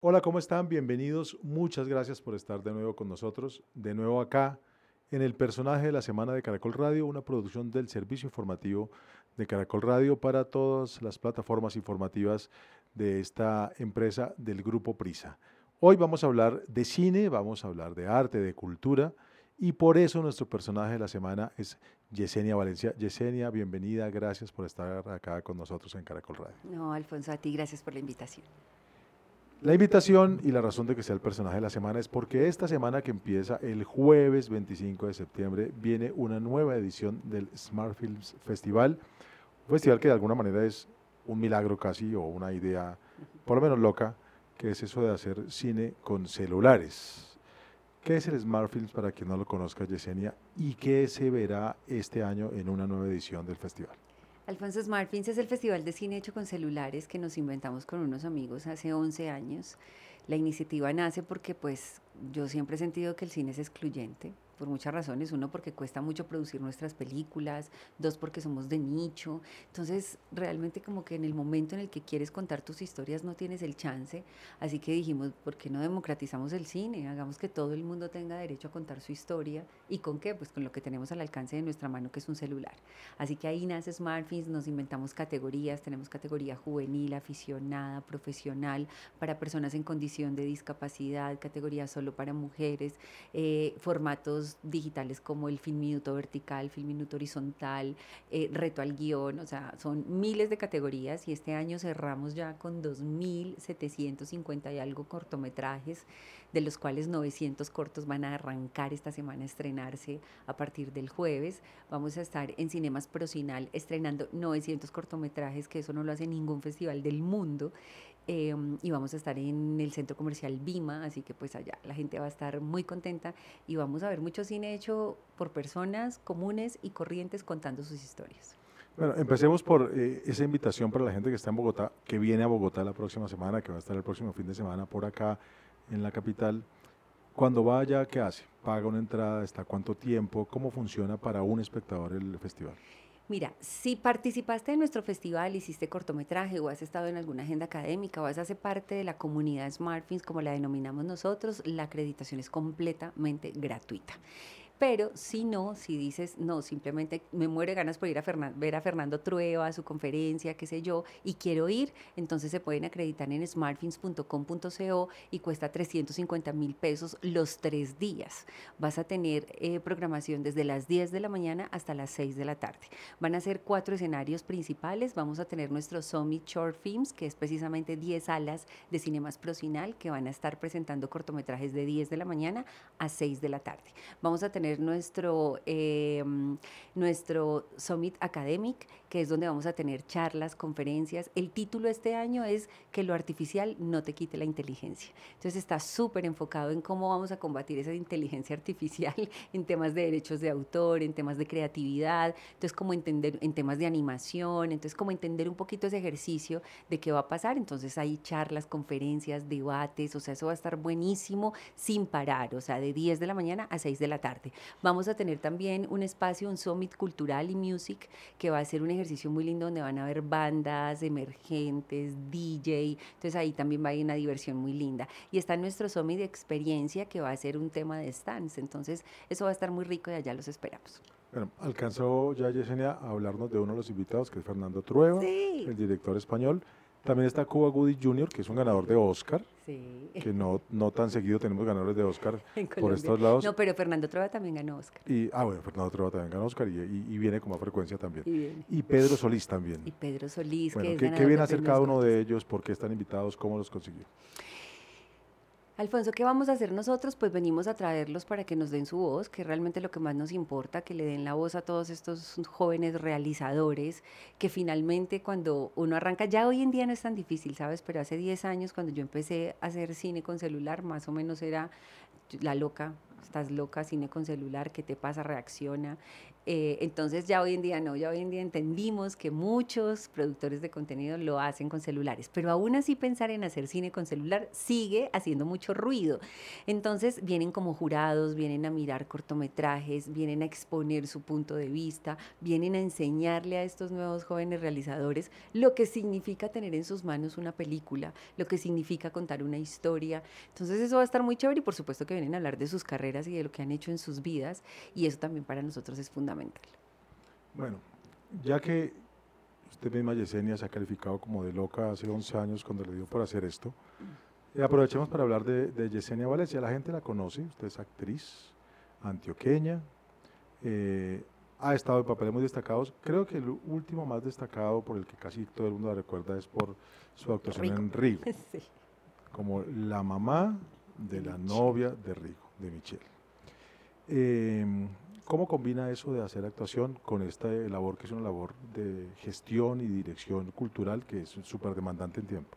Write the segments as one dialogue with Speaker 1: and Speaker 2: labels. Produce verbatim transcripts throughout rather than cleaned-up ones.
Speaker 1: Hola, ¿cómo están? Bienvenidos. Muchas gracias por estar de nuevo con nosotros, de nuevo acá en el personaje de la semana de Caracol Radio, una producción del servicio informativo de Caracol Radio para todas las plataformas informativas de esta empresa del Grupo Prisa. Hoy vamos a hablar de cine, vamos a hablar de arte, de cultura y por eso nuestro personaje de la semana es Yesenia Valencia. Yesenia, bienvenida, gracias por estar acá con nosotros en Caracol Radio.
Speaker 2: No, Alfonso, a ti gracias por la invitación.
Speaker 1: La invitación y la razón de que sea el personaje de la semana es porque esta semana que empieza el jueves veinticinco de septiembre viene una nueva edición del Smart Films Festival, un festival que de alguna manera es un milagro casi o una idea por lo menos loca, que es eso de hacer cine con celulares. ¿Qué es el Smart Films para quien no lo conozca, Yesenia? ¿Y qué se verá este año en una nueva edición del festival?
Speaker 2: Alfonso, SmartFilms es el festival de cine hecho con celulares que nos inventamos con unos amigos hace once años. La iniciativa nace porque pues yo siempre he sentido que el cine es excluyente, por muchas razones. Uno, porque cuesta mucho producir nuestras películas. Dos, porque somos de nicho. Entonces, realmente como que en el momento en el que quieres contar tus historias no tienes el chance. Así que dijimos, ¿por qué no democratizamos el cine? Hagamos que todo el mundo tenga derecho a contar su historia. ¿Y con qué? Pues con lo que tenemos al alcance de nuestra mano, que es un celular. Así que ahí nace SmartFilms, nos inventamos categorías. Tenemos categoría juvenil, aficionada, profesional, para personas en condición de discapacidad, categoría solo para mujeres, eh, formatos digitales como el film minuto vertical, film minuto horizontal, eh, reto al guión. O sea, son miles de categorías y este año cerramos ya con dos mil setecientos cincuenta y algo cortometrajes, de los cuales novecientos cortos van a arrancar esta semana a estrenarse a partir del jueves. Vamos a estar en Cinemas Procinal estrenando novecientos cortometrajes, que eso no lo hace ningún festival del mundo. Eh, y vamos a estar en el centro comercial Vima, así que pues allá la gente va a estar muy contenta y vamos a ver mucho cine hecho por personas comunes y corrientes contando sus historias.
Speaker 1: Bueno, empecemos por eh, esa invitación para la gente que está en Bogotá, que viene a Bogotá la próxima semana, que va a estar el próximo fin de semana por acá en la capital. Cuando vaya, ¿qué hace? ¿Paga una entrada? ¿Está cuánto tiempo? ¿Cómo funciona para un espectador el festival?
Speaker 2: Mira, si participaste en nuestro festival, hiciste cortometraje o has estado en alguna agenda académica o has hace parte de la comunidad SmartFilms, como la denominamos nosotros, la acreditación es completamente gratuita. Pero si no, si dices, no, simplemente me muero de ganas por ir a Fernan- ver a Fernando Trueba, a su conferencia, qué sé yo, y quiero ir, entonces se pueden acreditar en smartfilms punto com punto co y cuesta trescientos cincuenta mil pesos los tres días. Vas a tener eh, programación desde las diez de la mañana hasta las seis de la tarde. Van a ser cuatro escenarios principales. Vamos a tener nuestro Summit Short Films, que es precisamente diez salas de Cinemas Procinal que van a estar presentando cortometrajes de diez de la mañana a seis de la tarde. Vamos a tener nuestro, eh, nuestro Summit Academic, que es donde vamos a tener charlas, conferencias. El título este año es Que lo artificial no te quite la inteligencia. Entonces está súper enfocado en cómo vamos a combatir esa inteligencia artificial en temas de derechos de autor, en temas de creatividad, entonces como entender en temas de animación, entonces como entender un poquito ese ejercicio de qué va a pasar. Entonces hay charlas, conferencias, debates, o sea, eso va a estar buenísimo sin parar, o sea, de diez de la mañana a seis de la tarde. Vamos a tener también un espacio, un Summit Cultural y Music, que va a ser un ejercicio muy lindo donde van a haber bandas emergentes, D J, entonces ahí también va a haber una diversión muy linda. Y está nuestro Summit de Experiencia, que va a ser un tema de stands, entonces eso va a estar muy rico y allá los esperamos.
Speaker 1: Bueno, alcanzó ya Yesenia a hablarnos de uno de los invitados, que es Fernando Trueba,
Speaker 2: Sí,
Speaker 1: el director español. También está Cuba Gooding junior, que es un ganador de Oscar,
Speaker 2: sí,
Speaker 1: que no, no tan seguido tenemos ganadores de Oscar
Speaker 2: en
Speaker 1: por
Speaker 2: Colombia.
Speaker 1: estos lados.
Speaker 2: No, pero Fernando Trueba también ganó Oscar.
Speaker 1: Y, ah, bueno, Fernando Trueba también ganó Oscar y, y- y viene con más frecuencia también.
Speaker 2: Y viene.
Speaker 1: Y Pedro Solís también.
Speaker 2: Y Pedro Solís, que
Speaker 1: Bueno,
Speaker 2: es
Speaker 1: ¿qué, qué
Speaker 2: ganador
Speaker 1: viene
Speaker 2: de
Speaker 1: a hacer
Speaker 2: premios
Speaker 1: cada uno
Speaker 2: Goya.
Speaker 1: de ellos? ¿Por qué están invitados? ¿Cómo los consiguió?
Speaker 2: Alfonso, ¿qué vamos a hacer nosotros? Pues venimos a traerlos para que nos den su voz, que es realmente lo que más nos importa, que le den la voz a todos estos jóvenes realizadores, que finalmente cuando uno arranca, ya hoy en día no es tan difícil, ¿sabes? Pero hace diez años cuando yo empecé a hacer cine con celular, más o menos era la loca estás loca, cine con celular, ¿qué te pasa? Reacciona. Eh, entonces ya hoy en día no, ya hoy en día entendimos que muchos productores de contenido lo hacen con celulares, pero aún así pensar en hacer cine con celular sigue haciendo mucho ruido. Entonces vienen como jurados, vienen a mirar cortometrajes, vienen a exponer su punto de vista, vienen a enseñarle a estos nuevos jóvenes realizadores lo que significa tener en sus manos una película, lo que significa contar una historia. Entonces eso va a estar muy chévere y por supuesto que vienen a hablar de sus carreras y de lo que han hecho en sus vidas y eso también para nosotros es fundamental.
Speaker 1: Bueno, ya que usted misma, Yesenia, se ha calificado como de loca hace once años cuando le dio por hacer esto, eh, aprovechemos para hablar de, de Yesenia Valencia. La gente la conoce, usted es actriz antioqueña, eh, ha estado en papeles muy destacados. Creo que el último más destacado por el que casi todo el mundo la recuerda es por su actuación
Speaker 2: Rico.
Speaker 1: en Rigo,
Speaker 2: Sí.
Speaker 1: como la mamá de,
Speaker 2: De
Speaker 1: la
Speaker 2: Michelle.
Speaker 1: novia de Rigo, de Michelle. Eh, ¿Cómo combina eso de hacer actuación con esta labor que es una labor de gestión y dirección cultural que es súper demandante en tiempo?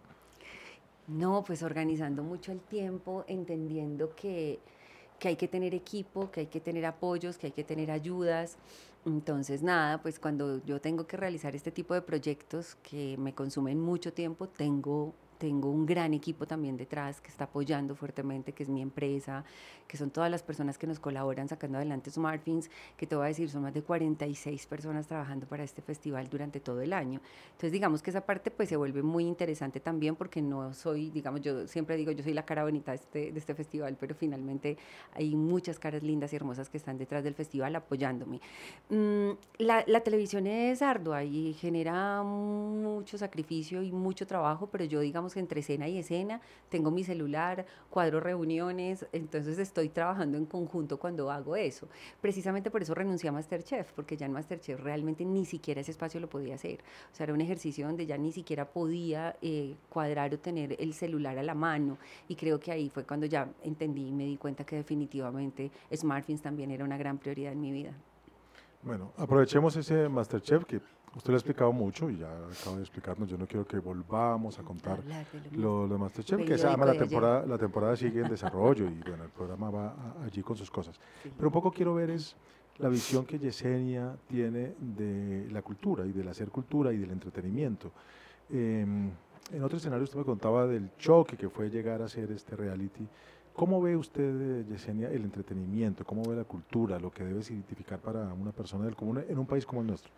Speaker 2: No, pues organizando mucho el tiempo, entendiendo que, que hay que tener equipo, que hay que tener apoyos, que hay que tener ayudas. Entonces, nada, pues cuando yo tengo que realizar este tipo de proyectos que me consumen mucho tiempo, tengo, tengo un gran equipo también detrás que está apoyando fuertemente, que es mi empresa, que son todas las personas que nos colaboran sacando adelante SmartFilms, que te voy a decir, son más de cuarenta y seis personas trabajando para este festival durante todo el año. Entonces, digamos que esa parte pues se vuelve muy interesante también porque no soy, digamos, yo siempre digo, yo soy la cara bonita de este, de este festival, pero finalmente hay muchas caras lindas y hermosas que están detrás del festival apoyándome. Mm, la, la televisión es ardua y genera mucho sacrificio y mucho trabajo, pero yo digamos que entre escena y escena tengo mi celular, cuadro reuniones, entonces estoy trabajando en conjunto cuando hago eso. Precisamente por eso renuncié a MasterChef, porque ya en MasterChef realmente ni siquiera ese espacio lo podía hacer. O sea, era un ejercicio donde ya ni siquiera podía eh, cuadrar o tener el celular a la mano y creo que ahí fue cuando ya entendí y me di cuenta que definitivamente SmartFilms también era una gran prioridad en mi vida.
Speaker 1: Bueno, aprovechemos ese MasterChef que usted lo ha explicado mucho y ya acaba de explicarnos. Yo no quiero que volvamos a contar
Speaker 2: Hablar de lo mismo.
Speaker 1: lo de MasterChef, que esa,
Speaker 2: Periódico
Speaker 1: la
Speaker 2: de ayer.
Speaker 1: temporada, la temporada sigue en desarrollo y bueno, el programa va a- allí con sus cosas.
Speaker 2: Sí.
Speaker 1: Pero un poco quiero ver es la visión que Yesenia tiene de la cultura y del hacer cultura y del entretenimiento. Eh, en otro escenario usted me contaba del choque que fue llegar a hacer este reality. ¿Cómo ve usted, eh, Yesenia, el entretenimiento? ¿Cómo ve la cultura, lo que debe significar para una persona del común en un país como el nuestro?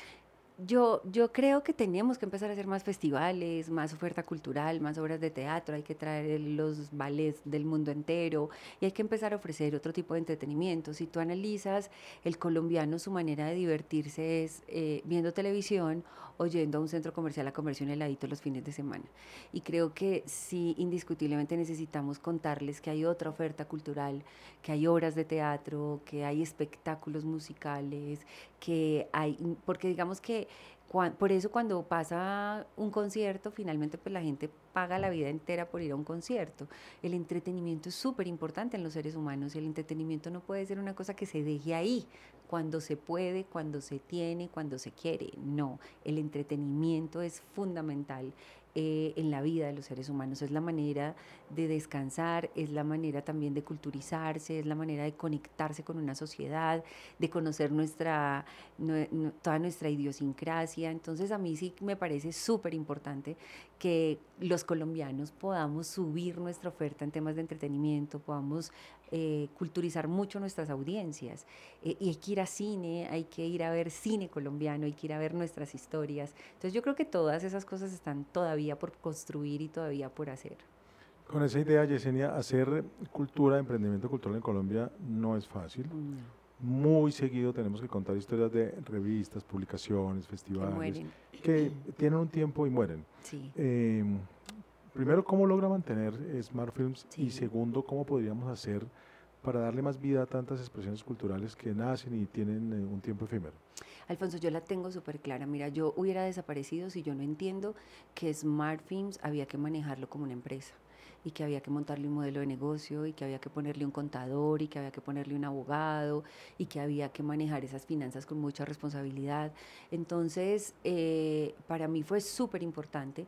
Speaker 2: Yo, yo creo que tenemos que empezar a hacer más festivales, más oferta cultural, más obras de teatro, hay que traer los ballets del mundo entero y hay que empezar a ofrecer otro tipo de entretenimiento. Si tú analizas el colombiano, su manera de divertirse es eh, viendo televisión o yendo a un centro comercial a comerse un heladito los fines de semana. Y creo que sí, indiscutiblemente necesitamos contarles que hay otra oferta cultural, que hay obras de teatro, que hay espectáculos musicales, que hay, porque digamos que Cuan- por eso cuando pasa un concierto, finalmente pues la gente paga la vida entera por ir a un concierto. El entretenimiento es súper importante en los seres humanos y el entretenimiento no puede ser una cosa que se deje ahí, cuando se puede, cuando se tiene, cuando se quiere. No, el entretenimiento es fundamental eh, en la vida de los seres humanos. Es la manera de descansar, es la manera también de culturizarse, es la manera de conectarse con una sociedad, de conocer nuestra nue- nu- toda nuestra idiosincrasia. Entonces a mí sí me parece súper importante que los colombianos podamos subir nuestra oferta en temas de entretenimiento, podamos eh, culturizar mucho nuestras audiencias. Eh, y hay que ir a cine, hay que ir a ver cine colombiano, hay que ir a ver nuestras historias. Entonces yo creo que todas esas cosas están todavía por construir y todavía por hacer.
Speaker 1: Con esa idea, Yesenia, hacer cultura, emprendimiento cultural en Colombia no es fácil.
Speaker 2: No,
Speaker 1: Muy seguido tenemos que contar historias de revistas, publicaciones,
Speaker 2: que
Speaker 1: festivales,
Speaker 2: mueren.
Speaker 1: que tienen un tiempo y mueren.
Speaker 2: Sí,
Speaker 1: Eh, Primero, ¿cómo logra mantener Smart Films? Y
Speaker 2: sí.
Speaker 1: segundo, ¿cómo podríamos hacer para darle más vida a tantas expresiones culturales que nacen y tienen eh, un tiempo efímero?
Speaker 2: Alfonso, yo la tengo súper clara. Mira, yo hubiera desaparecido si yo no entiendo que Smart Films había que manejarlo como una empresa y que había que montarle un modelo de negocio y que había que ponerle un contador y que había que ponerle un abogado y que había que manejar esas finanzas con mucha responsabilidad. Entonces, eh, para mí fue súper importante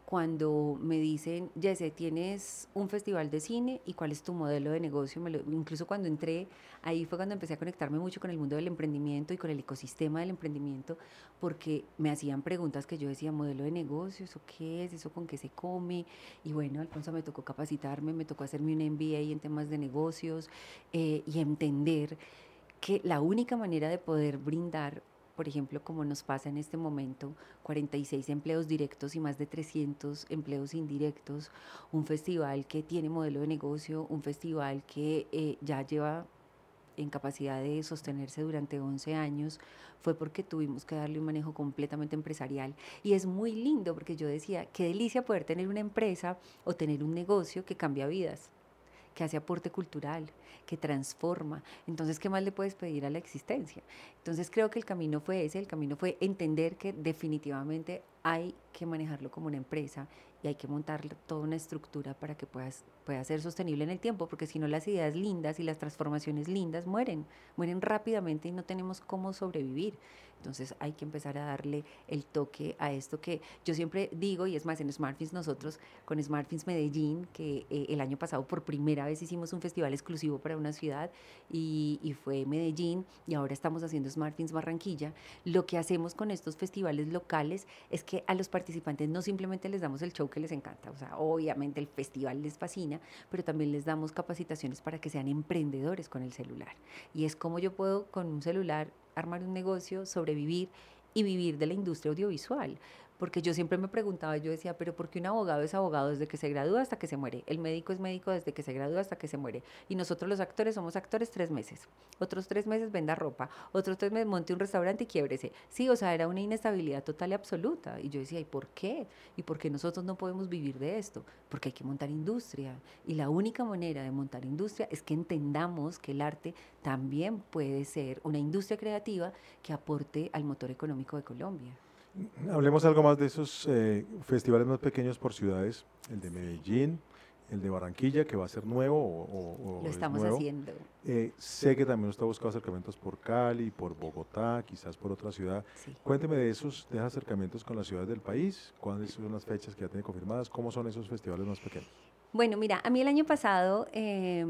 Speaker 2: cuando me dicen, Jesse, tienes un festival de cine y cuál es tu modelo de negocio. Me lo, incluso cuando entré, ahí fue cuando empecé a conectarme mucho con el mundo del emprendimiento y con el ecosistema del emprendimiento, porque me hacían preguntas que yo decía, modelo de negocio, ¿eso qué es? ¿Eso con qué se come? Y bueno, Alfonso, me tocó capacitarme, me tocó hacerme un M B A en temas de negocios eh, y entender que la única manera de poder brindar, por ejemplo, como nos pasa en este momento, cuarenta y seis empleos directos y más de trescientos empleos indirectos, un festival que tiene modelo de negocio, un festival que eh, ya lleva en capacidad de sostenerse durante once años, fue porque tuvimos que darle un manejo completamente empresarial. Y es muy lindo porque yo decía, qué delicia poder tener una empresa o tener un negocio que cambia vidas, que hace aporte cultural, que transforma. Entonces, ¿qué más le puedes pedir a la existencia? Entonces, creo que el camino fue ese, el camino fue entender que definitivamente hay que manejarlo como una empresa y hay que montar toda una estructura para que puedas, pueda ser sostenible en el tiempo, porque si no las ideas lindas y las transformaciones lindas mueren, mueren rápidamente y no tenemos cómo sobrevivir. Entonces hay que empezar a darle el toque a esto que yo siempre digo, y es más, en SmartFins nosotros, con SmartFins Medellín, que eh, el año pasado por primera vez hicimos un festival exclusivo para una ciudad y, y fue Medellín, y ahora estamos haciendo SmartFins Barranquilla. Lo que hacemos con estos festivales locales es que a los participantes no simplemente les damos el show que les encanta, o sea, obviamente el festival les fascina, pero también les damos capacitaciones para que sean emprendedores con el celular. Y es como yo puedo con un celular armar un negocio, sobrevivir y vivir de la industria audiovisual. Porque yo siempre me preguntaba, yo decía, pero ¿por qué un abogado es abogado desde que se gradúa hasta que se muere? El médico es médico desde que se gradúa hasta que se muere. Y nosotros los actores somos actores tres meses. Otros tres meses venda ropa. Otros tres meses monte un restaurante y quiébrese. Sí, o sea, era una inestabilidad total y absoluta. Y yo decía, ¿y por qué? ¿Y por qué nosotros no podemos vivir de esto? Porque hay que montar industria. Y la única manera de montar industria es que entendamos que el arte también puede ser una industria creativa que aporte al motor económico de Colombia.
Speaker 1: Hablemos algo más de esos eh, festivales más pequeños por ciudades, el de Medellín, el de Barranquilla, que va a ser nuevo o, o, o
Speaker 2: Lo
Speaker 1: es
Speaker 2: estamos
Speaker 1: nuevo.
Speaker 2: haciendo.
Speaker 1: Eh, sé que también está buscando acercamientos por Cali, por Bogotá, quizás por otra ciudad.
Speaker 2: Sí.
Speaker 1: Cuénteme de esos, de esos acercamientos con las ciudades del país, cuáles son las fechas que ya tiene confirmadas, cómo son esos festivales más pequeños.
Speaker 2: Bueno, mira, a mí el año pasado eh,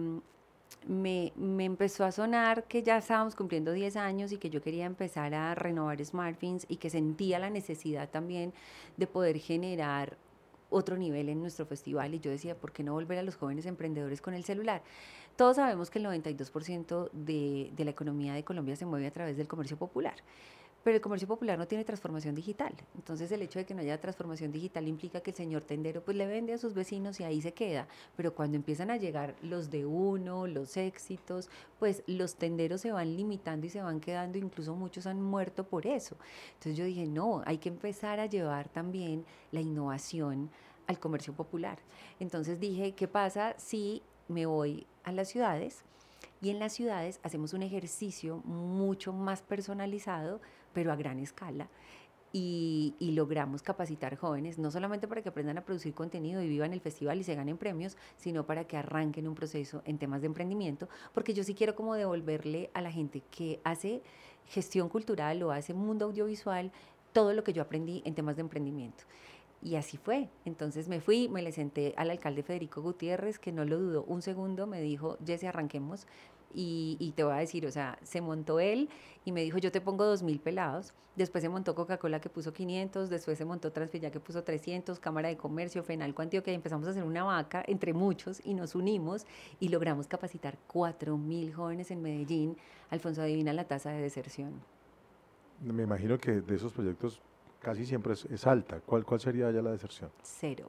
Speaker 2: me, me empezó a sonar que ya estábamos cumpliendo diez años y que yo quería empezar a renovar SmartFins y que sentía la necesidad también de poder generar otro nivel en nuestro festival, y yo decía, ¿por qué no volver a los jóvenes emprendedores con el celular? Todos sabemos que el noventa y dos por ciento de, de la economía de Colombia se mueve a través del comercio popular. Pero el comercio popular no tiene transformación digital. Entonces el hecho de que no haya transformación digital implica que el señor tendero pues le vende a sus vecinos y ahí se queda. Pero cuando empiezan a llegar los de uno, los éxitos, pues los tenderos se van limitando y se van quedando, incluso muchos han muerto por eso. Entonces yo dije, no, hay que empezar a llevar también la innovación al comercio popular. Entonces dije, ¿qué pasa si me voy a las ciudades? Y en las ciudades hacemos un ejercicio mucho más personalizado, pero a gran escala, y, y logramos capacitar jóvenes, no solamente para que aprendan a producir contenido y vivan el festival y se ganen premios, sino para que arranquen un proceso en temas de emprendimiento, porque yo sí quiero como devolverle a la gente que hace gestión cultural o hace mundo audiovisual todo lo que yo aprendí en temas de emprendimiento. Y así fue. Entonces me fui, me le senté al alcalde Federico Gutiérrez, que no lo dudó un segundo, me dijo, Jessy, arranquemos. Y, y te voy a decir, o sea, se montó él y me dijo, yo te pongo dos mil pelados. Después se montó Coca-Cola, que puso quinientos, después se montó Transfilla, que puso trescientos, Cámara de Comercio, Fenalco Antioquia, y empezamos a hacer una vaca entre muchos y nos unimos y logramos capacitar cuatro mil jóvenes en Medellín. Alfonso, adivina la tasa de deserción.
Speaker 1: Me imagino que de esos proyectos casi siempre es, es alta. ¿Cuál, ¿Cuál sería ya la deserción?
Speaker 2: Cero.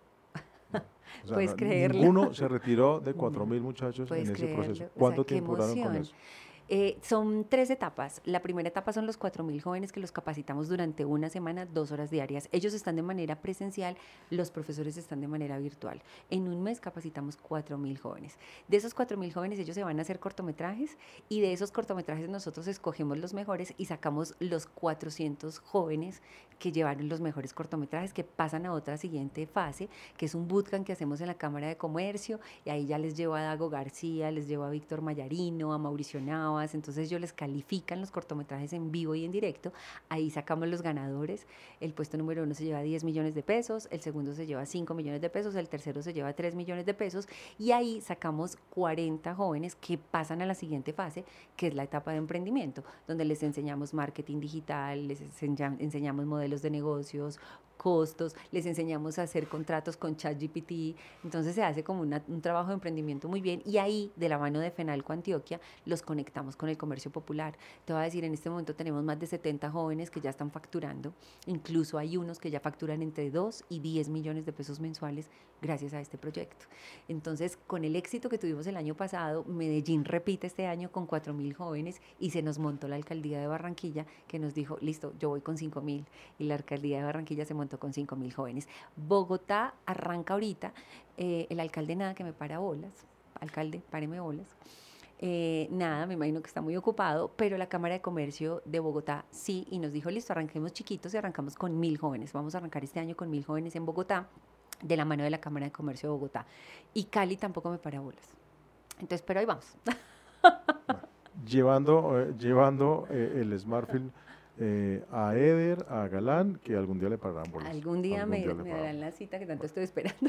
Speaker 1: O sea,
Speaker 2: Puedes
Speaker 1: no,
Speaker 2: creerlo.
Speaker 1: ninguno se retiró de cuatro
Speaker 2: No,
Speaker 1: mil muchachos en
Speaker 2: puedes
Speaker 1: ese
Speaker 2: creerlo.
Speaker 1: proceso.
Speaker 2: O sea,
Speaker 1: ¿Cuánto
Speaker 2: qué
Speaker 1: tiempo duraron con
Speaker 2: emoción.
Speaker 1: eso?
Speaker 2: Eh, son tres etapas. La primera etapa son los cuatro mil jóvenes que los capacitamos durante una semana, dos horas diarias. Ellos están de manera presencial, los profesores están de manera virtual. En un mes capacitamos cuatro mil jóvenes. De esos cuatro mil jóvenes ellos se van a hacer cortometrajes, y de esos cortometrajes nosotros escogemos los mejores y sacamos los cuatrocientos jóvenes que llevaron los mejores cortometrajes, que pasan a otra siguiente fase, que es un bootcamp que hacemos en la Cámara de Comercio, y ahí ya les llevo a Dago García, les llevo a Víctor Mayarino, a Mauricio Nava, nuevas, entonces ellos les califican los cortometrajes en vivo y en directo, ahí sacamos los ganadores, el puesto número uno se lleva diez millones de pesos, el segundo se lleva cinco millones de pesos, el tercero se lleva tres millones de pesos, y ahí sacamos cuarenta jóvenes que pasan a la siguiente fase, que es la etapa de emprendimiento, donde les enseñamos marketing digital, les enseña, enseñamos modelos de negocios, costos, les enseñamos a hacer contratos con ChatGPT, entonces se hace como una, un trabajo de emprendimiento muy bien, y ahí de la mano de FENALCO Antioquia los conectamos con el comercio popular. Te voy a decir, en este momento tenemos más de setenta jóvenes que ya están facturando, incluso hay unos que ya facturan entre dos y diez millones de pesos mensuales gracias a este proyecto. Entonces, con el éxito que tuvimos el año pasado, Medellín repite este año con cuatro mil jóvenes, y se nos montó la alcaldía de Barranquilla, que nos dijo, listo, yo voy con cinco mil, y la alcaldía de Barranquilla se montó con cinco mil jóvenes. Bogotá arranca ahorita, eh, el alcalde nada que me para bolas, alcalde, páreme bolas, eh, nada, me imagino que está muy ocupado, pero la Cámara de Comercio de Bogotá sí, y nos dijo, listo, arranquemos chiquitos y arrancamos con mil jóvenes, vamos a arrancar este año con mil jóvenes en Bogotá, de la mano de la Cámara de Comercio de Bogotá, y Cali tampoco me para bolas, entonces, pero ahí vamos.
Speaker 1: Llevando, eh, llevando eh, el Smartfilm eh, a Eder, a Galán, que algún día le pararán bolas.
Speaker 2: Algún día
Speaker 1: Algún
Speaker 2: me,
Speaker 1: día le
Speaker 2: me
Speaker 1: pararán.
Speaker 2: darán la cita que tanto estoy esperando.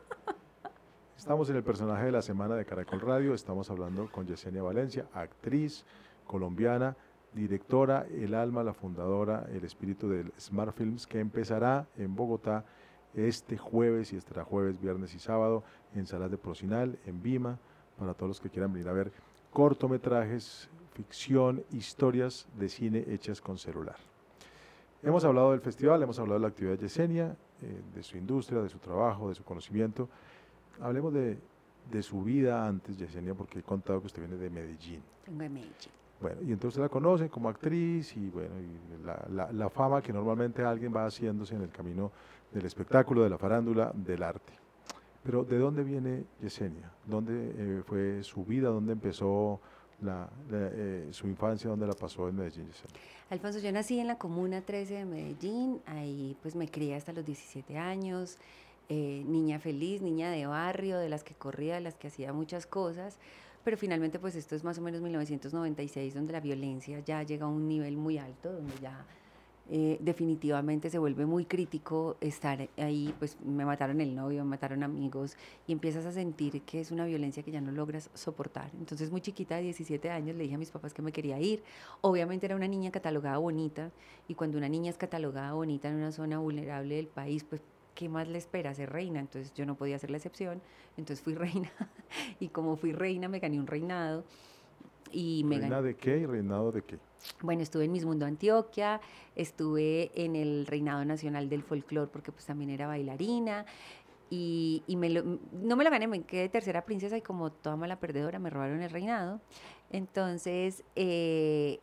Speaker 1: Estamos en el personaje de la semana de Caracol Radio, estamos hablando con Yesenia Valencia, actriz colombiana, directora, el alma, la fundadora, el espíritu del Smart Films, que empezará en Bogotá este jueves y estará jueves, viernes y sábado en salas de Procinal, en Vima, para todos los que quieran venir a ver cortometrajes, ficción, historias de cine hechas con celular. Hemos hablado del festival, hemos hablado de la actividad de Yesenia, eh, de su industria, de su trabajo, de su conocimiento. Hablemos de, de su vida antes, Yesenia, porque he contado que usted viene de Medellín.
Speaker 2: Vengo de Medellín.
Speaker 1: Bueno, y entonces la conoce como actriz y bueno, y la, la, la fama que normalmente alguien va haciéndose en el camino del espectáculo, de la farándula, del arte. Pero ¿de dónde viene Yesenia? ¿Dónde eh, fue su vida? ¿Dónde empezó la, la, eh, su infancia? ¿Dónde la pasó en Medellín, Yesenia?
Speaker 2: Alfonso, yo nací en la Comuna trece de Medellín, ahí pues me crié hasta los diecisiete años, eh, niña feliz, niña de barrio, de las que corría, de las que hacía muchas cosas, pero finalmente pues esto es más o menos mil novecientos noventa y seis, donde la violencia ya llega a un nivel muy alto, donde ya eh, definitivamente se vuelve muy crítico estar ahí, pues me mataron el novio, me mataron amigos, y empiezas a sentir que es una violencia que ya no logras soportar. Entonces, muy chiquita, de diecisiete años, le dije a mis papás que me quería ir. Obviamente era una niña catalogada bonita, y cuando una niña es catalogada bonita en una zona vulnerable del país, pues ¿qué más le espera? Ser reina. Entonces yo no podía ser la excepción, entonces fui reina, y como fui reina me gané un reinado. Y me
Speaker 1: ¿Reina
Speaker 2: gané.
Speaker 1: de qué y reinado de qué?
Speaker 2: Bueno, estuve en Miss Mundo Antioquia, estuve en el Reinado Nacional del Folclor, porque pues también era bailarina, y, y me lo, no me lo gané, me quedé tercera princesa, y como toda mala perdedora me robaron el reinado. Entonces eh,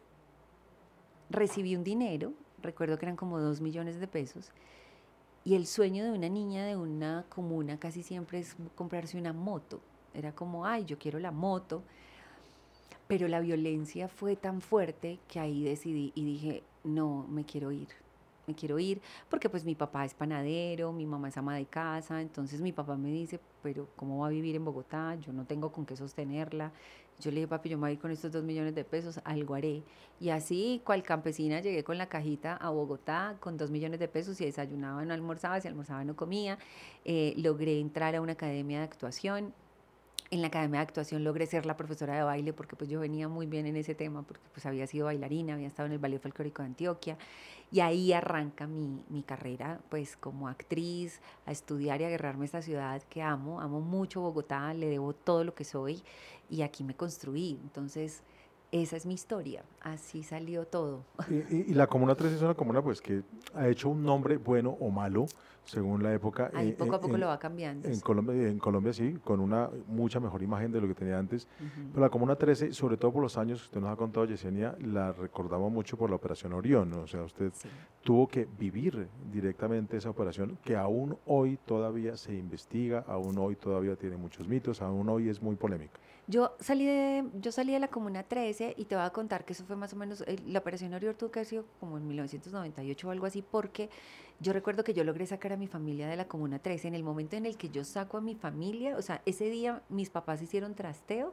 Speaker 2: recibí un dinero, recuerdo que eran como dos millones de pesos, y el sueño de una niña de una comuna casi siempre es comprarse una moto. Era como, ay, yo quiero la moto. Pero la violencia fue tan fuerte que ahí decidí y dije, no, me quiero ir, me quiero ir, porque pues mi papá es panadero, mi mamá es ama de casa, entonces mi papá me dice, pero ¿cómo va a vivir en Bogotá? Yo no tengo con qué sostenerla. Yo le dije, papi, yo me voy a ir con estos dos millones de pesos, algo haré. Y así, cual campesina, llegué con la cajita a Bogotá con dos millones de pesos, y desayunaba, no almorzaba, si almorzaba no comía. Eh, logré entrar a una academia de actuación. En la academia de actuación logré ser la profesora de baile, porque pues yo venía muy bien en ese tema, porque pues había sido bailarina, había estado en el Ballet Folclórico de Antioquia, y ahí arranca mi, mi carrera pues como actriz, a estudiar y a agarrarme esta ciudad que amo, amo mucho Bogotá, le debo todo lo que soy, y aquí me construí. Entonces esa es mi historia, así salió todo.
Speaker 1: Y, y, y la Comuna trece es una comuna pues que ha hecho un nombre bueno o malo según la época.
Speaker 2: Ahí
Speaker 1: eh,
Speaker 2: poco a poco
Speaker 1: en,
Speaker 2: lo va cambiando.
Speaker 1: en
Speaker 2: Sí.
Speaker 1: Colombia, en Colombia sí, con una mucha mejor imagen de lo que tenía antes.
Speaker 2: Ujú.
Speaker 1: Pero la Comuna trece, sobre todo por los años que usted nos ha contado, Yesenia, la recordamos mucho por la Operación Orión, ¿no? O sea, usted
Speaker 2: Sí.
Speaker 1: tuvo que vivir directamente esa operación que aún hoy todavía se investiga, aún hoy todavía tiene muchos mitos, aún hoy es muy polémica.
Speaker 2: Yo salí de, yo salí de la Comuna trece, y te voy a contar que eso fue más o menos, eh, la operación Orión tuvo que haber sido como en mil novecientos noventa y ocho o algo así, porque yo recuerdo que yo logré sacar a mi familia de la Comuna trece. En el momento en el que yo saco a mi familia, o sea, ese día mis papás hicieron trasteo,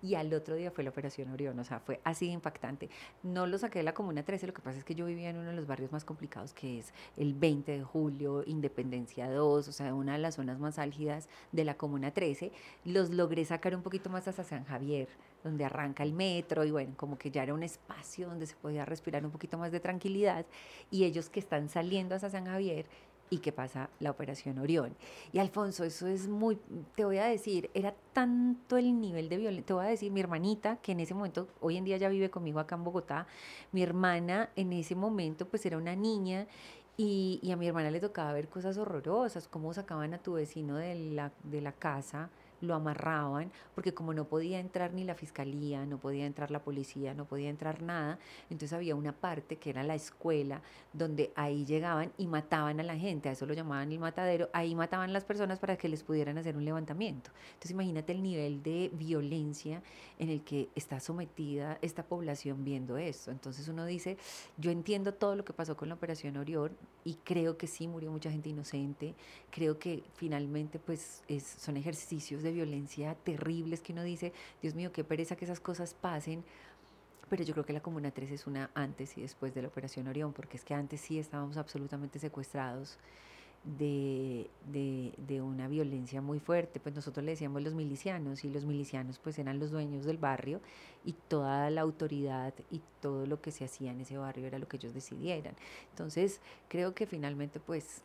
Speaker 2: y al otro día fue la Operación Orión, o sea, fue así de impactante. No lo saqué de la Comuna trece, lo que pasa es que yo vivía en uno de los barrios más complicados, que es el veinte de julio, Independencia dos, o sea, una de las zonas más álgidas de la Comuna trece. Los logré sacar un poquito más hasta San Javier, donde arranca el metro, y bueno, como que ya era un espacio donde se podía respirar un poquito más de tranquilidad, y ellos que están saliendo hacia San Javier, y que pasa la Operación Orión. Y Alfonso, eso es muy, te voy a decir, era tanto el nivel de violencia, te voy a decir, mi hermanita, que en ese momento, hoy en día ya vive conmigo acá en Bogotá, mi hermana en ese momento pues era una niña, y, y a mi hermana le tocaba ver cosas horrorosas, cómo sacaban a tu vecino de la, de la casa, lo amarraban, porque como no podía entrar ni la fiscalía, no podía entrar la policía, no podía entrar nada, entonces había una parte que era la escuela, donde ahí llegaban y mataban a la gente, a eso lo llamaban el matadero, ahí mataban a las personas para que les pudieran hacer un levantamiento. Entonces imagínate el nivel de violencia en el que está sometida esta población viendo esto. Entonces uno dice, yo entiendo todo lo que pasó con la Operación Orión y creo que sí murió mucha gente inocente, creo que finalmente pues es, son ejercicios de violencia terribles que uno dice, Dios mío, qué pereza que esas cosas pasen, pero yo creo que la Comuna tres es una antes y después de la Operación Orión, porque es que antes sí estábamos absolutamente secuestrados de, de, de una violencia muy fuerte, pues nosotros le decíamos los milicianos, y los milicianos pues eran los dueños del barrio, y toda la autoridad y todo lo que se hacía en ese barrio era lo que ellos decidieran. Entonces creo que finalmente pues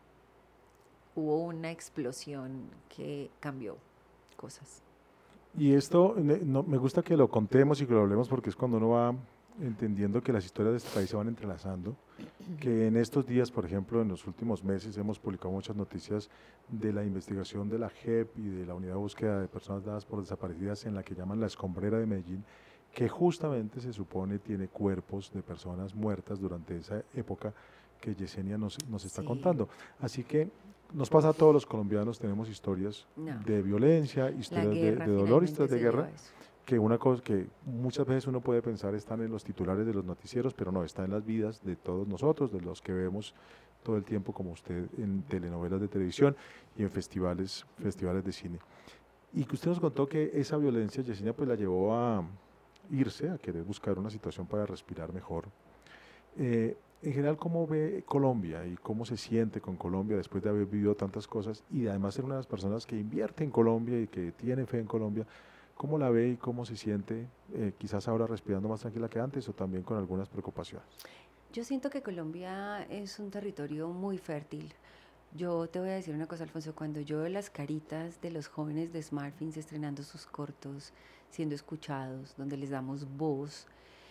Speaker 2: hubo una explosión que cambió cosas.
Speaker 1: Y esto ne- no, me gusta que lo contemos y que lo hablemos porque es cuando uno va entendiendo que las historias de este país se van entrelazando, que en estos días, por ejemplo, en los últimos meses hemos publicado muchas noticias de la investigación de la J E P y de la Unidad de Búsqueda de Personas Dadas por Desaparecidas, en la que llaman la Escombrera de Medellín, que justamente se supone tiene cuerpos de personas muertas durante esa época que Yesenia nos, nos está
Speaker 2: Sí,
Speaker 1: contando. Así que nos pasa a todos los colombianos, tenemos historias
Speaker 2: no,
Speaker 1: de violencia,
Speaker 2: la
Speaker 1: historias de,
Speaker 2: guerra
Speaker 1: de dolor,
Speaker 2: finalmente
Speaker 1: historias de
Speaker 2: se dio
Speaker 1: guerra,
Speaker 2: a eso.
Speaker 1: que una cosa que muchas veces uno puede pensar están en los titulares de los noticieros, pero no, está en las vidas de todos nosotros, de los que vemos todo el tiempo como usted en telenovelas de televisión y en festivales, festivales de cine. Y que usted nos contó que esa violencia, Yesenia, pues la llevó a irse, a querer buscar una situación para respirar mejor. Eh, en general, ¿cómo ve Colombia y cómo se siente con Colombia después de haber vivido tantas cosas y además ser una de las personas que invierte en Colombia y que tiene fe en Colombia? ¿Cómo la ve y cómo se siente, eh, quizás ahora respirando más tranquila que antes o también con algunas preocupaciones?
Speaker 2: Yo siento que Colombia es un territorio muy fértil. Yo te voy a decir una cosa, Alfonso, cuando yo veo las caritas de los jóvenes de Smartfins estrenando sus cortos, siendo escuchados, donde les damos voz,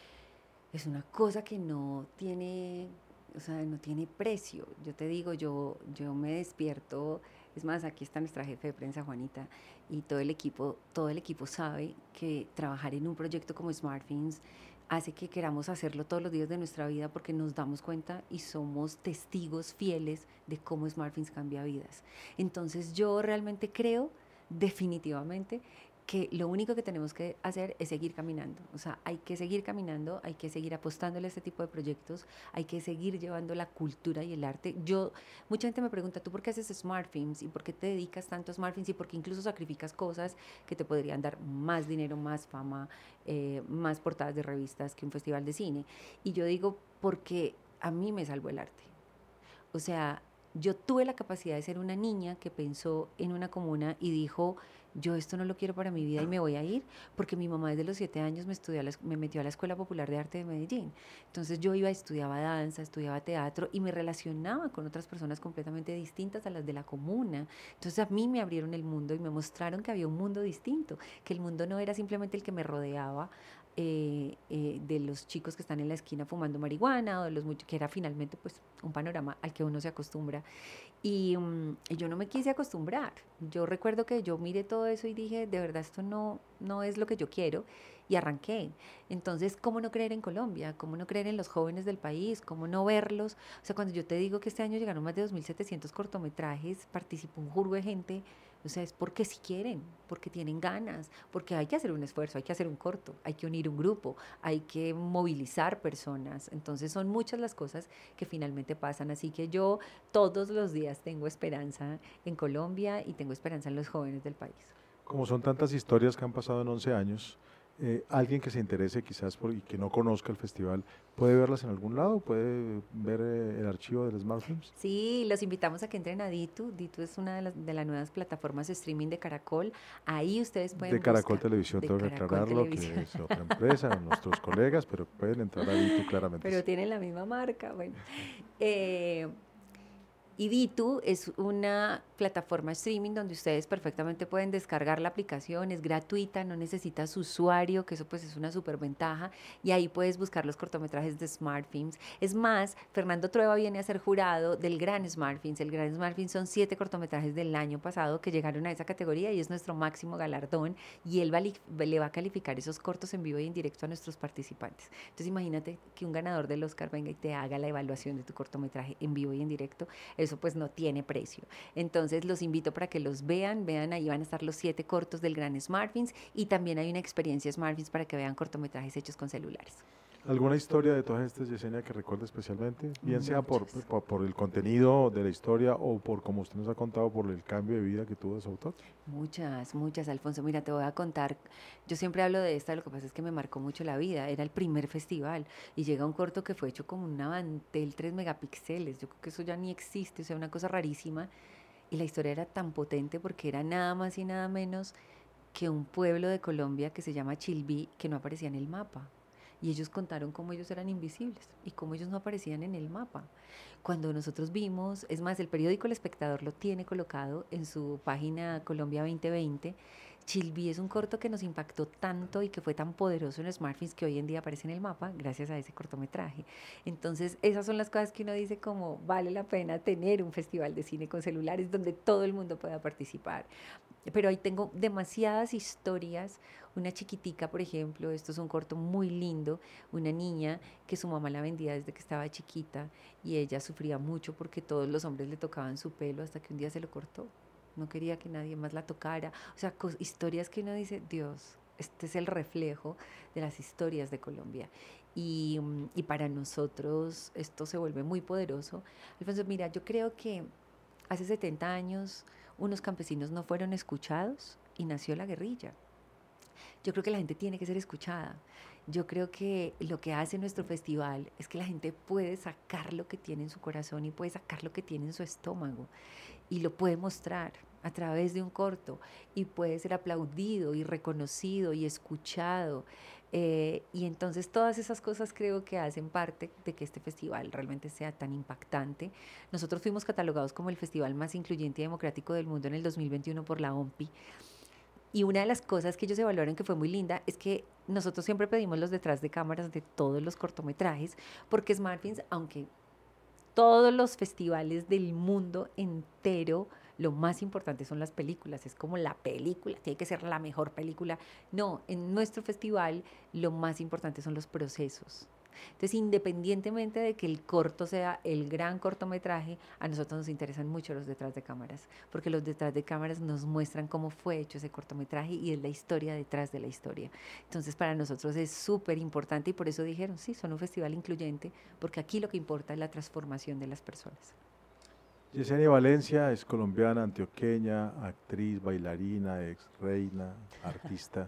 Speaker 2: es una cosa que no tiene, o sea, no tiene precio. Yo te digo, yo, yo me despierto, es más, aquí está nuestra jefe de prensa, Juanita, y todo el equipo, todo el equipo sabe que trabajar en un proyecto como SmartFins hace que queramos hacerlo todos los días de nuestra vida porque nos damos cuenta y somos testigos fieles de cómo SmartFins cambia vidas. Entonces yo realmente creo definitivamente que lo único que tenemos que hacer es seguir caminando. O sea, hay que seguir caminando, hay que seguir apostándole a este tipo de proyectos, hay que seguir llevando la cultura y el arte. Yo, mucha gente me pregunta, ¿tú por qué haces Smart Films? ¿Y por qué te dedicas tanto a Smart Films? ¿Y por qué incluso sacrificas cosas que te podrían dar más dinero, más fama, eh, más portadas de revistas que un festival de cine? Y yo digo, porque a mí me salvó el arte. O sea, yo tuve la capacidad de ser una niña que pensó en una comuna y dijo, yo esto no lo quiero para mi vida y me voy a ir, porque mi mamá desde los siete años me, estudió a la, me metió a la Escuela Popular de Arte de Medellín. Entonces yo iba, estudiaba danza, estudiaba teatro y me relacionaba con otras personas completamente distintas a las de la comuna. Entonces a mí me abrieron el mundo y me mostraron que había un mundo distinto, que el mundo no era simplemente el que me rodeaba, eh, eh, de los chicos que están en la esquina fumando marihuana, o de los que era finalmente pues un panorama al que uno se acostumbra. Y, um, y yo no me quise acostumbrar. Yo recuerdo que yo miré todo eso y dije, de verdad esto no, no es lo que yo quiero, y arranqué. Entonces, ¿cómo no creer en Colombia? ¿Cómo no creer en los jóvenes del país? ¿Cómo no verlos? O sea, cuando yo te digo que este año llegaron más de dos mil setecientos cortometrajes, participó un jurgo de gente, o sea, es porque si quieren, porque tienen ganas, porque hay que hacer un esfuerzo, hay que hacer un corto, hay que unir un grupo, hay que movilizar personas. Entonces son muchas las cosas que finalmente pasan. Así que yo todos los días tengo esperanza en Colombia y tengo esperanza en los jóvenes del país.
Speaker 1: Como son tantas historias que han pasado en once años, eh, alguien que se interese quizás por, y que no conozca el festival, ¿puede verlas en algún lado? ¿Puede ver eh, el archivo del Smart Films?
Speaker 2: Sí, los invitamos a que entren a Ditu. Ditu es una de las, de las nuevas plataformas de streaming de Caracol. Ahí ustedes
Speaker 1: De
Speaker 2: pueden
Speaker 1: Caracol
Speaker 2: buscar,
Speaker 1: Televisión,
Speaker 2: de
Speaker 1: tengo que
Speaker 2: Caracol
Speaker 1: aclararlo, que
Speaker 2: Televisión,
Speaker 1: es otra empresa, nuestros colegas, pero pueden entrar a Ditu claramente.
Speaker 2: pero
Speaker 1: Sí.
Speaker 2: tienen la misma marca. Bueno, eh, y Ditu es una plataforma streaming donde ustedes perfectamente pueden descargar la aplicación, es gratuita, no necesitas usuario, que eso pues es una súper ventaja, y ahí puedes buscar los cortometrajes de Smart Films. Es más, Fernando Trueba viene a ser jurado del Gran Smart Films. El Gran Smart Films son siete cortometrajes del año pasado que llegaron a esa categoría y es nuestro máximo galardón, y él va, le va a calificar esos cortos en vivo y en directo a nuestros participantes. Entonces imagínate que un ganador del Oscar venga y te haga la evaluación de tu cortometraje en vivo y en directo. Eso pues no tiene precio. Entonces los invito para que los vean, vean ahí van a estar los siete cortos del Gran Smart Films y también hay una experiencia Smart Films para que vean cortometrajes hechos con celulares.
Speaker 1: ¿Alguna historia de todas estas, Yesenia, que recuerde especialmente? Bien sea por,
Speaker 2: Muchas.
Speaker 1: por, por el contenido de la historia o por, como usted nos ha contado, por el cambio de vida que tuvo de su autor.
Speaker 2: Muchas, muchas, Alfonso. Mira, te voy a contar. Yo siempre hablo de esta, lo que pasa es que me marcó mucho la vida. Era el primer festival y llega un corto que fue hecho con una Mantel tres megapíxeles. Yo creo que eso ya ni existe, o sea, una cosa rarísima. Y la historia era tan potente porque era nada más y nada menos que un pueblo de Colombia que se llama Chilví, que no aparecía en el mapa. Y ellos contaron cómo ellos eran invisibles y cómo ellos no aparecían en el mapa. Cuando nosotros vimos, es más, el periódico El Espectador lo tiene colocado en su página Colombia veinte veinte. Chilví es un corto que nos impactó tanto y que fue tan poderoso en Smartfilms que hoy en día aparece en el mapa gracias a ese cortometraje. Entonces, esas son las cosas que uno dice como vale la pena tener un festival de cine con celulares donde todo el mundo pueda participar. Pero ahí tengo demasiadas historias. Una chiquitica, por ejemplo, esto es un corto muy lindo, una niña que su mamá la vendía desde que estaba chiquita y ella sufría mucho porque todos los hombres le tocaban su pelo hasta que un día se lo cortó. No quería que nadie más la tocara. O sea, historias que uno dice, Dios, este es el reflejo de las historias de Colombia. Y, y para nosotros esto se vuelve muy poderoso. Alfonso, mira, yo creo que hace setenta años unos campesinos no fueron escuchados y nació la guerrilla. Yo creo que la gente tiene que ser escuchada. Yo creo que lo que hace nuestro festival es que la gente puede sacar lo que tiene en su corazón y puede sacar lo que tiene en su estómago y lo puede mostrar a través de un corto y puede ser aplaudido y reconocido y escuchado. Eh, y entonces todas esas cosas creo que hacen parte de que este festival realmente sea tan impactante. Nosotros fuimos catalogados como el festival más incluyente y democrático del mundo en el dos mil veintiuno por la O M P I. Y una de las cosas que ellos evaluaron que fue muy linda es que nosotros siempre pedimos los detrás de cámaras de todos los cortometrajes, porque Smartfilms, aunque todos los festivales del mundo entero, lo más importante son las películas, es como la película, tiene que ser la mejor película. No, en nuestro festival lo más importante son los procesos. Entonces, independientemente de que el corto sea el gran cortometraje, a nosotros nos interesan mucho los detrás de cámaras, porque los detrás de cámaras nos muestran cómo fue hecho ese cortometraje y es la historia detrás de la historia. Entonces, para nosotros es súper importante y por eso dijeron, sí, son un festival incluyente, porque aquí lo que importa es la transformación de las personas.
Speaker 1: Yesenia Valencia es colombiana, antioqueña, actriz, bailarina, ex reina, artista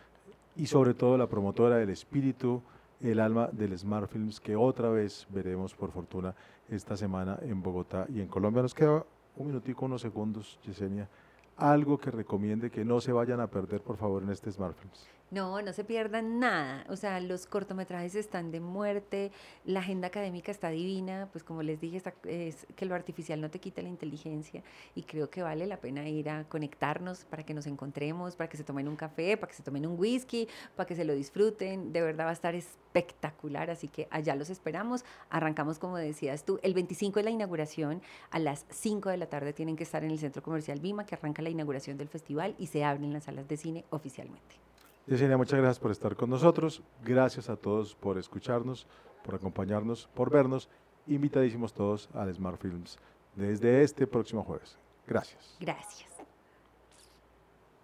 Speaker 1: y sobre todo la promotora del espíritu, el alma del Smart Films, que otra vez veremos por fortuna esta semana en Bogotá y en Colombia. Nos queda un minutico, unos segundos, Yesenia. Algo que recomiende que no se vayan a perder, por favor, en este Smart Films.
Speaker 2: No, no se pierdan nada. O sea, los cortometrajes están de muerte, la agenda académica está divina, pues como les dije, está, es que lo artificial no te quita la inteligencia y creo que vale la pena ir a conectarnos para que nos encontremos, para que se tomen un café, para que se tomen un whisky, para que se lo disfruten. De verdad va a estar espectacular, así que allá los esperamos. Arrancamos, como decías tú, el veinticinco de la inauguración, a las cinco de la tarde tienen que estar en el Centro Comercial Vima, que arranca la inauguración del festival y se abren las salas de cine oficialmente.
Speaker 1: Yesenia, muchas gracias por estar con nosotros. Gracias a todos por escucharnos, por acompañarnos, por vernos. Invitadísimos todos al Smart Films desde este próximo jueves. Gracias.
Speaker 2: Gracias.